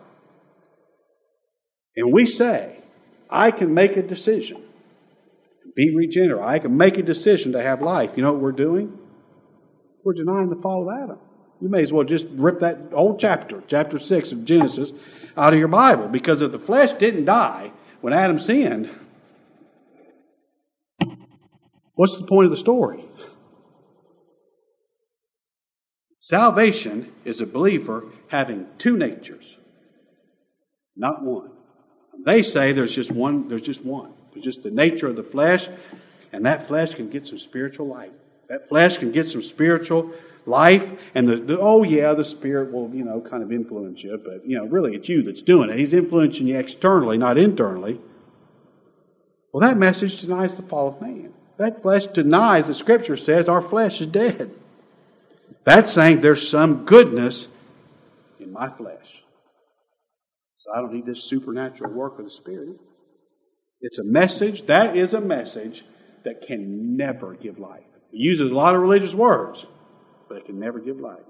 [SPEAKER 1] And we say, I can make a decision to be regenerated. I can make a decision to have life. You know what we're doing? We're denying the fall of Adam. You may as well just rip that whole chapter, chapter six of Genesis, out of your Bible. Because if the flesh didn't die when Adam sinned, what's the point of the story? Salvation is a believer having two natures, not one. They say there's just one, there's just one. There's just the nature of the flesh, and that flesh can get some spiritual life. That flesh can get some spiritual life, and the, the oh yeah, the Spirit will, you know, kind of influence you, but you know, really it's you that's doing it. He's influencing you externally, not internally. Well, that message denies the fall of man. That flesh denies, the Scripture says, our flesh is dead. That's saying there's some goodness in my flesh. So I don't need this supernatural work of the Spirit. It's a message, that is a message that can never give life. It uses a lot of religious words, but it can never give life.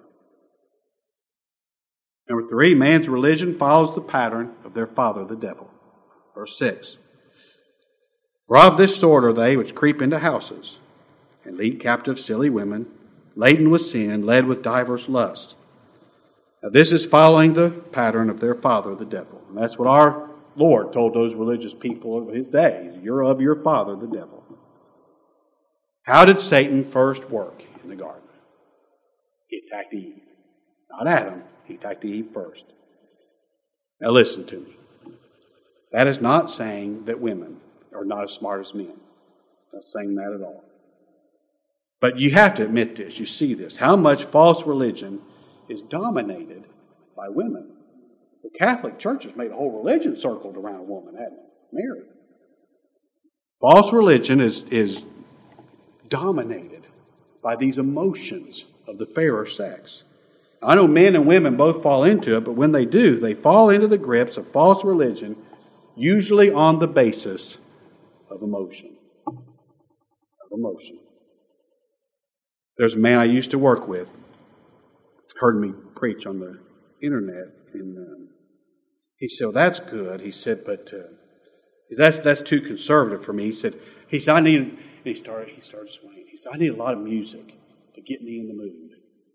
[SPEAKER 1] Number three, man's religion follows the pattern of their father, the devil. Verse six. For of this sort are they which creep into houses, and lead captive silly women, laden with sin, led with divers lusts. Now this is following the pattern of their father, the devil. And that's what our Lord told those religious people of His day. You're of your father, the devil. How did Satan first work in the garden? He attacked Eve. Not Adam. He attacked Eve first. Now listen to me. That is not saying that women are not as smart as men. Not saying that at all. But you have to admit this. You see this. How much false religion is dominated by women. The Catholic Church has made a whole religion circled around a woman, hasn't it? Mary. False religion is, is dominated by these emotions of the fairer sex. I know men and women both fall into it, but when they do, they fall into the grips of false religion, usually on the basis of emotion. Of emotion. There's a man I used to work with, heard me preach on the internet, and um, he said, well, that's good. He said, but uh, that's that's too conservative for me. He said, he said, I need, and he started, he started swaying. He said, I need a lot of music to get me in the mood.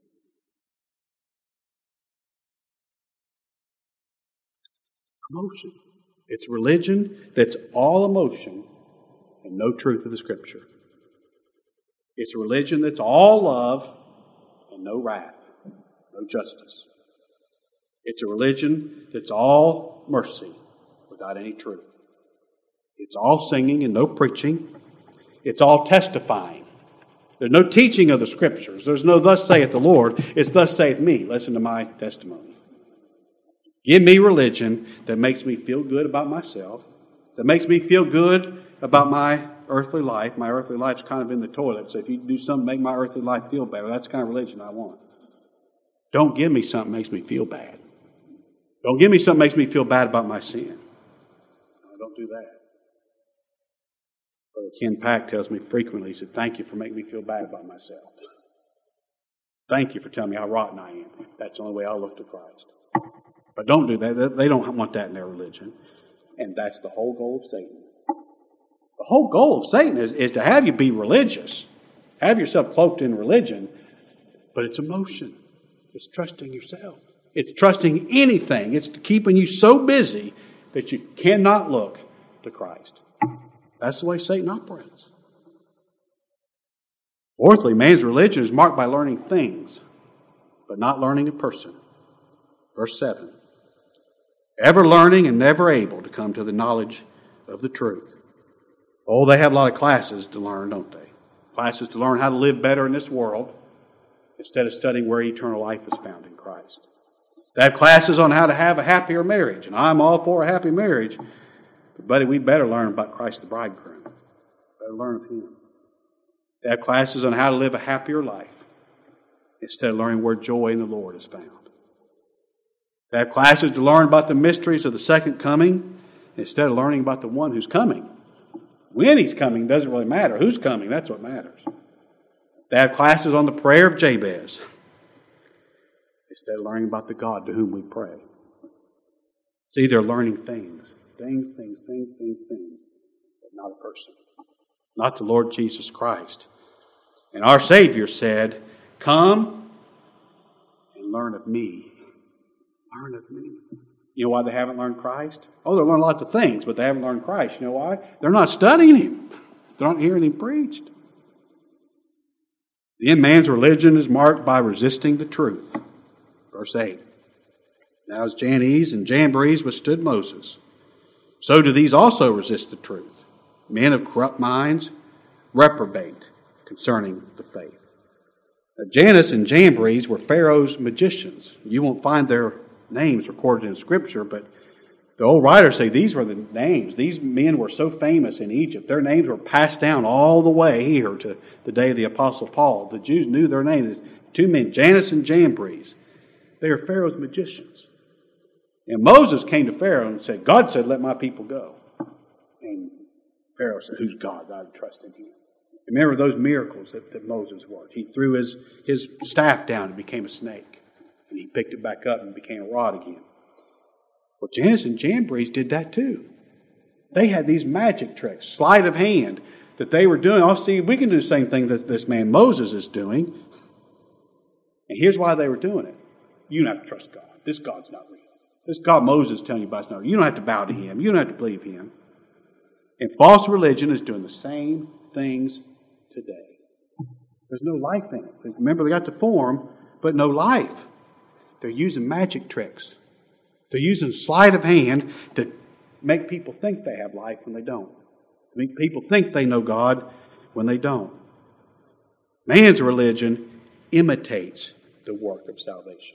[SPEAKER 1] Emotion. It's religion that's all emotion and no truth of the Scripture. It's a religion that's all love and no wrath, no justice. It's a religion that's all mercy without any truth. It's all singing and no preaching. It's all testifying. There's no teaching of the Scriptures. There's no thus saith the Lord. It's thus saith me. Listen to my testimony. Give me religion that makes me feel good about myself, that makes me feel good about my earthly life. My earthly life's kind of in the toilet, so if you do something to make my earthly life feel better, that's the kind of religion I want. Don't give me something that makes me feel bad. Don't give me something that makes me feel bad about my sin. No, don't do that. Brother Ken Pack tells me frequently, he said, thank you for making me feel bad about myself. Thank you for telling me how rotten I am. That's the only way I'll look to Christ. But don't do that. They don't want that in their religion. And that's the whole goal of Satan. The whole goal of Satan is, is to have you be religious. Have yourself cloaked in religion. But it's emotion. It's trusting yourself. It's trusting anything. It's keeping you so busy that you cannot look to Christ. That's the way Satan operates. Fourthly, man's religion is marked by learning things, but not learning a person. Verse seven. Ever learning and never able to come to the knowledge of the truth. Oh, they have a lot of classes to learn, don't they? Classes to learn how to live better in this world instead of studying where eternal life is found in Christ. They have classes on how to have a happier marriage, and I'm all for a happy marriage. But, buddy, we better learn about Christ the bridegroom. Better learn of Him. They have classes on how to live a happier life instead of learning where joy in the Lord is found. They have classes to learn about the mysteries of the second coming instead of learning about the one who's coming. When He's coming doesn't really matter. Who's coming, that's what matters. They have classes on the prayer of Jabez instead of learning about the God to whom we pray. See, they're learning things. Things, things, things, things, things, but not a person. Not the Lord Jesus Christ. And our Savior said, come and learn of me. Learn of me. You know why they haven't learned Christ? Oh, they learned lots of things, but they haven't learned Christ. You know why? They're not studying Him. They're not hearing Him preached. Then man's religion is marked by resisting the truth. Verse eight. Now as Jannes and Jambres withstood Moses, so do these also resist the truth. Men of corrupt minds reprobate concerning the faith. Now, Jannes and Jambres were Pharaoh's magicians. You won't find their names recorded in Scripture, but the old writers say these were the names. These men were so famous in Egypt. Their names were passed down all the way here to the day of the Apostle Paul. The Jews knew their names. Two men, Jannes and Jambres. They are Pharaoh's magicians. And Moses came to Pharaoh and said, God said, let my people go. And Pharaoh said, who's God? I would trust in Him. Remember those miracles that, that Moses worked. He threw his, his staff down and became a snake. And he picked it back up and became a rod again. Well, Jannes and Jambres did that too. They had these magic tricks, sleight of hand, that they were doing. Oh, see, we can do the same thing that this man Moses is doing. And here's why they were doing it. You don't have to trust God. This God's not real. This God Moses is telling you about is not real. You don't have to bow to Him. You don't have to believe Him. And false religion is doing the same things today. There's no life in it. Remember, they got the form, but no life. They're using magic tricks. They're using sleight of hand to make people think they have life when they don't. Make people think they know God when they don't. Man's religion imitates the work of salvation.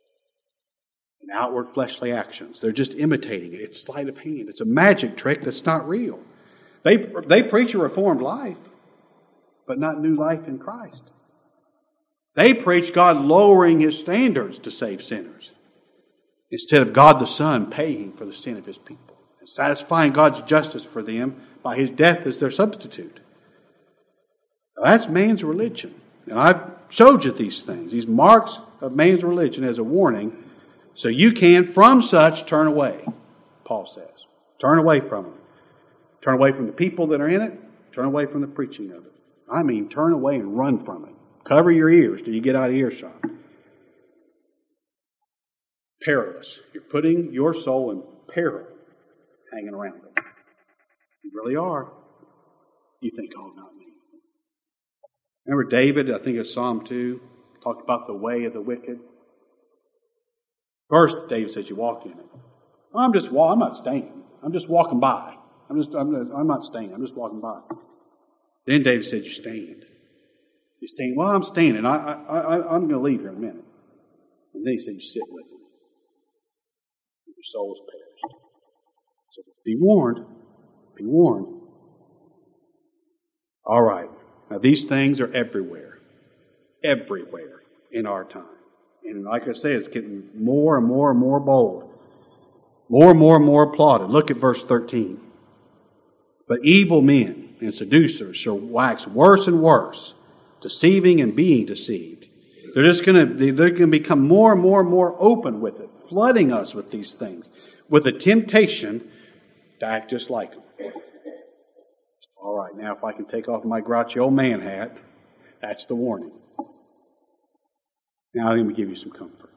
[SPEAKER 1] In outward fleshly actions. They're just imitating it. It's sleight of hand. It's a magic trick that's not real. They, they preach a reformed life, but not new life in Christ. They preach God lowering His standards to save sinners, instead of God the Son paying for the sin of His people and satisfying God's justice for them by His death as their substitute. Now, that's man's religion. And I've showed you these things, these marks of man's religion as a warning, so you can, from such, turn away, Paul says. Turn away from them. Turn away from the people that are in it. Turn away from the preaching of it. I mean, turn away and run from it. Cover your ears till you get out of earshot. Perilous. You're putting your soul in peril hanging around it. You really are. You think, oh, not me. Remember David, I think it's Psalm two, talked about the way of the wicked. First, David says you walk in it. I'm just walking. I'm not staying. I'm just walking by. I'm just. I'm, I'm not staying. I'm just walking by. Then David said you stand. You stand. Well, I'm standing. I, I, I, I'm going to leave here in a minute. And then he said you sit with him. Your soul is perished. So be warned. Be warned. All right. Now these things are everywhere. Everywhere in our time. And like I say, it's getting more and more and more bold. More and more and more applauded. Look at verse thirteen. But evil men and seducers shall wax worse and worse, deceiving and being deceived. They're just going to, they're going to become more and more and more open with it, flooding us with these things, with a temptation to act just like them. All right, now if I can take off my grouchy old man hat, that's the warning. Now let me give you some comfort.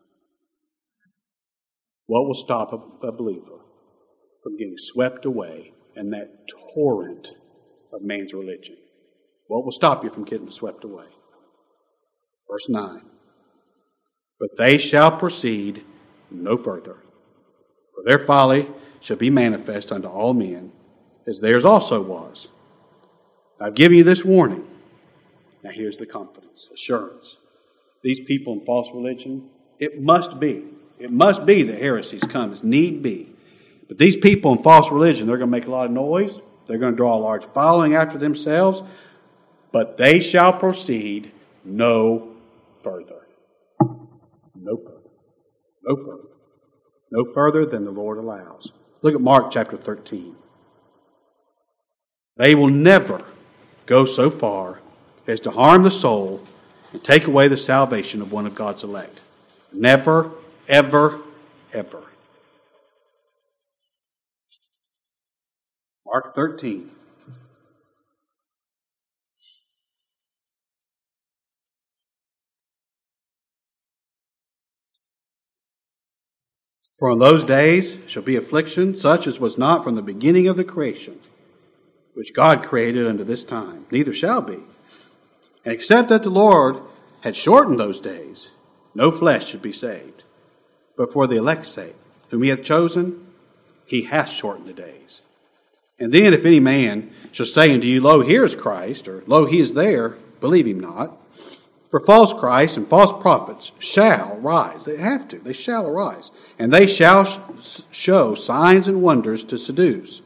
[SPEAKER 1] What will stop a, a believer from getting swept away in that torrent of man's religion? What will stop you from getting swept away? Verse nine. But they shall proceed no further, for their folly shall be manifest unto all men, as theirs also was. I've given you this warning. Now here's the confidence, assurance. These people in false religion, it must be, it must be that heresies come as need be. But these people in false religion, they're going to make a lot of noise. They're going to draw a large following after themselves. But they shall proceed no further. No further. No further. No further than the Lord allows. Look at Mark chapter thirteen. They will never go so far as to harm the soul and take away the salvation of one of God's elect. Never, ever, ever. Mark thirteen. For in those days shall be affliction, such as was not from the beginning of the creation, which God created unto this time, neither shall be. And except that the Lord had shortened those days, no flesh should be saved. But for the elect's sake, whom he hath chosen, he hath shortened the days. And then if any man shall say unto you, Lo, here is Christ, or Lo, he is there, believe him not. For false Christs and false prophets shall rise. They have to. They shall arise. And they shall sh- show signs and wonders to seduce,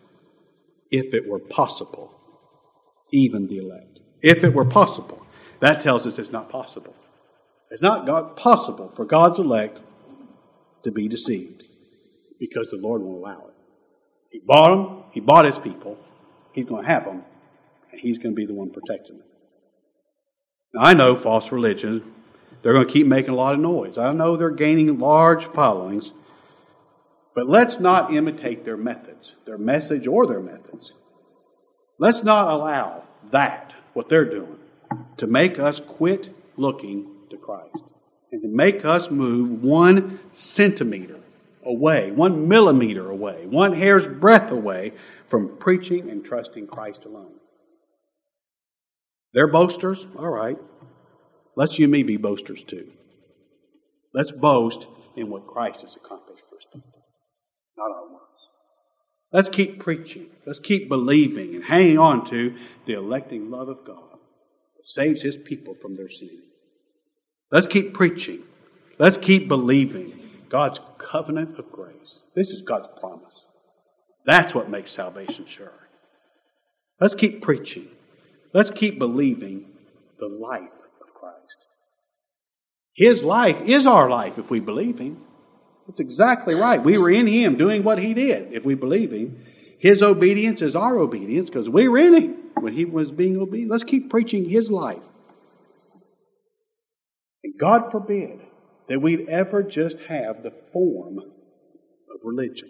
[SPEAKER 1] if it were possible, even the elect. If it were possible. That tells us it's not possible. It's not God, possible for God's elect to be deceived, because the Lord won't allow it. He bought them. He bought his people. He's going to have them, and he's going to be the one protecting them. Now, I know false religion, they're going to keep making a lot of noise. I know they're gaining large followings, but let's not imitate their methods, their message or their methods. Let's not allow that, what they're doing, to make us quit looking to Christ and to make us move one centimeter away, one millimeter away, one hair's breadth away from preaching and trusting Christ alone. They're boasters? All right. Let's you and me be boasters too. Let's boast in what Christ has accomplished for his people, not our works. Let's keep preaching. Let's keep believing and hanging on to the electing love of God that saves his people from their sin. Let's keep preaching. Let's keep believing God's covenant of grace. This is God's promise. That's what makes salvation sure. Let's keep preaching. Let's keep believing the life of Christ. His life is our life if we believe him. That's exactly right. We were in him doing what he did if we believe him. His obedience is our obedience because we were in him when he was being obedient. Let's keep preaching his life. And God forbid that we'd ever just have the form of religion.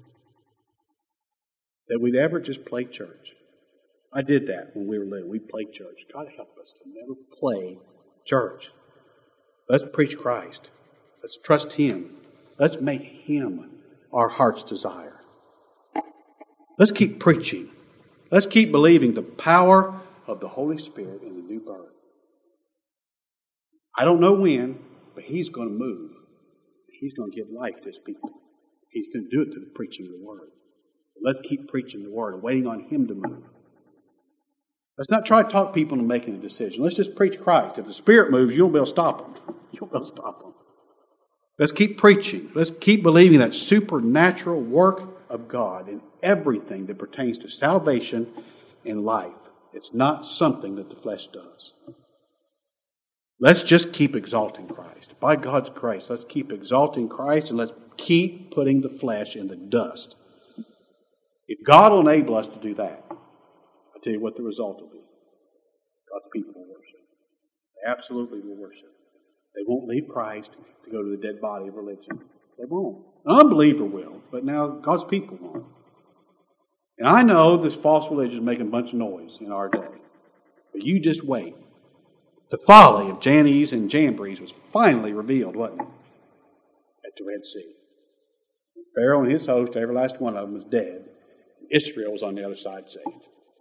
[SPEAKER 1] That we'd ever just play church. I did that when we were little. We played church. God help us to never play church. Let's preach Christ. Let's trust him. Let's make him our heart's desire. Let's keep preaching. Let's keep believing the power of the Holy Spirit in the new birth. I don't know when, but he's going to move. He's going to give life to his people. He's going to do it through the preaching of the Word. Let's keep preaching the Word and waiting on him to move. Let's not try to talk people into making a decision. Let's just preach Christ. If the Spirit moves, you won't be able to stop them. You won't be able to stop them. Let's keep preaching. Let's keep believing that supernatural work of God in everything that pertains to salvation and life. It's not something that the flesh does. Let's just keep exalting Christ. By God's grace, let's keep exalting Christ and let's keep putting the flesh in the dust. If God will enable us to do that, I'll tell you what the result will be. God's people will worship. They absolutely will worship. They won't leave Christ to go to the dead body of religion. They won't. An unbeliever will, but now God's people won't. And I know this false religion is making a bunch of noise in our day. But you just wait. The folly of Jannes and Jambres was finally revealed, wasn't it? At the Red Sea. Pharaoh and his host, every last one of them, was dead. Israel was on the other side safe.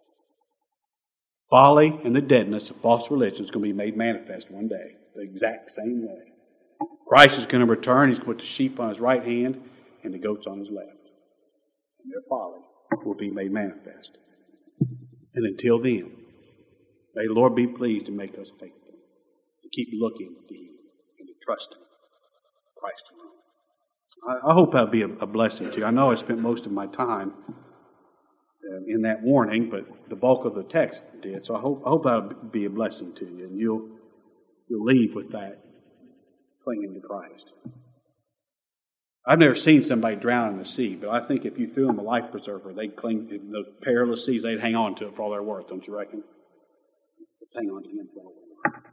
[SPEAKER 1] Folly and the deadness of false religion is going to be made manifest one day, the exact same way. Christ is going to return. He's going to put the sheep on his right hand and the goats on his left. And their folly will be made manifest. And until then, may the Lord be pleased to make us faithful, to keep looking to Him and to trust Him, Christ alone. I, I hope that'll be a, a blessing to you. I know I spent most of my time uh, in that warning, but the bulk of the text did. So I hope I hope that'll be a blessing to you, and you'll you'll leave with that clinging to Christ. I've never seen somebody drown in the sea, but I think if you threw them a life preserver, they'd cling to those perilous seas. They'd hang on to it for all they're worth, don't you reckon? Let's hang on to Him for all they're worth.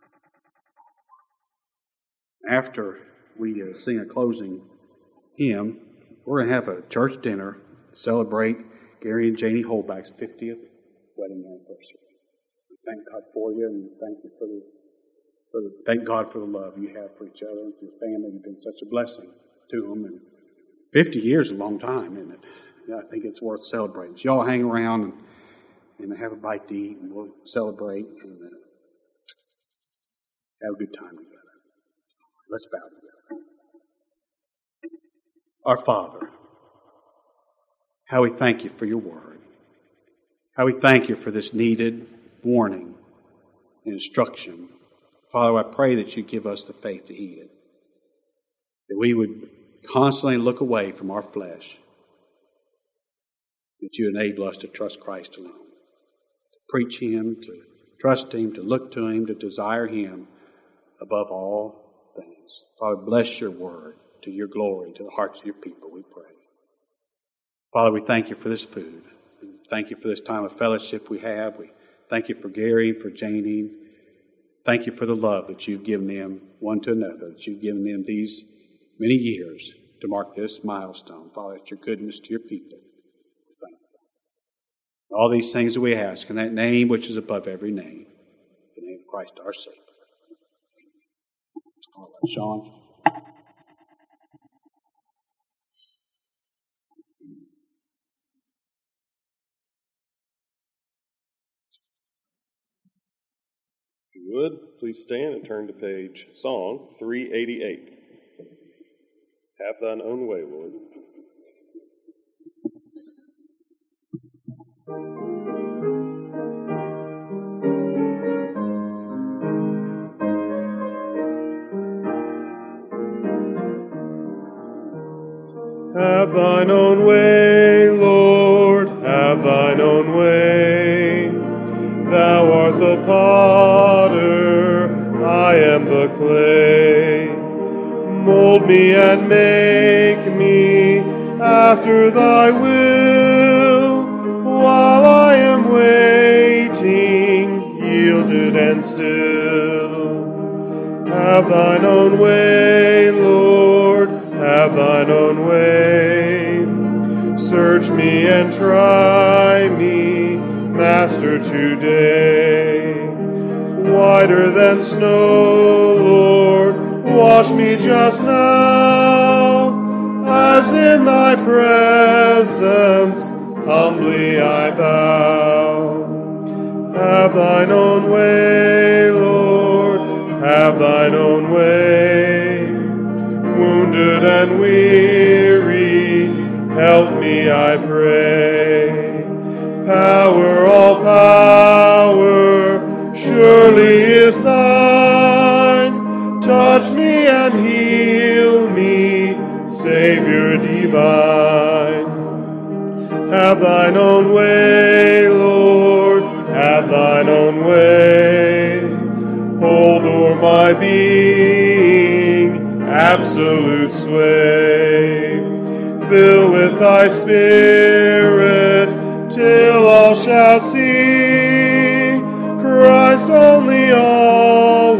[SPEAKER 1] After we uh, sing a closing hymn, we're going to have a church dinner to celebrate Gary and Janie Holback's fiftieth wedding anniversary. We thank God for you, and thank you for the, for the thank God for the love you have for each other and for your family. You've been such a blessing to them, and fifty years is a long time, isn't it? Yeah, I think it's worth celebrating. So y'all hang around and, and have a bite to eat, and we'll celebrate and uh, have a good time together. Let's bow together. Our Father, how we thank you for your word. How we thank you for this needed warning and instruction. Father, I pray that you give us the faith to heed it. That we would constantly look away from our flesh. That you enable us to trust Christ alone. To preach Him, to trust Him, to look to Him, to desire Him above all things. Father, bless your word to your glory, to the hearts of your people, we pray. Father, we thank you for this food. Thank you for this time of fellowship we have. We thank you for Gary and for Janie. Thank you for the love that you've given them one to another, that you've given them these many years to mark this milestone. Father, it's your goodness to your people. Thank you. All these things that we ask in that name which is above every name, the name of Christ our Savior. All right, Sean.
[SPEAKER 3] If you would, please stand and turn to page Song three eighty-eight. Have thine own way, Lord.
[SPEAKER 2] Have thine own way, Lord, have thine own way. Thou art the potter, I am the clay. Mold me and make me after thy will, while I am waiting, yielded and still. Have thine own way, Lord, have thine own way. Search me and try me, Master, today. Whiter than snow, Lord, wash me just now, as in thy presence humbly I bow. Have thine own way, Lord, have thine own way. Wounded and weary, help me, I pray. Power, all power, surely is thine. Touch me and heal me, Savior divine. Have thine own way, Lord, have thine own way. Hold o'er my being, absolute sway. Fill with thy Spirit, till all shall see Christ only all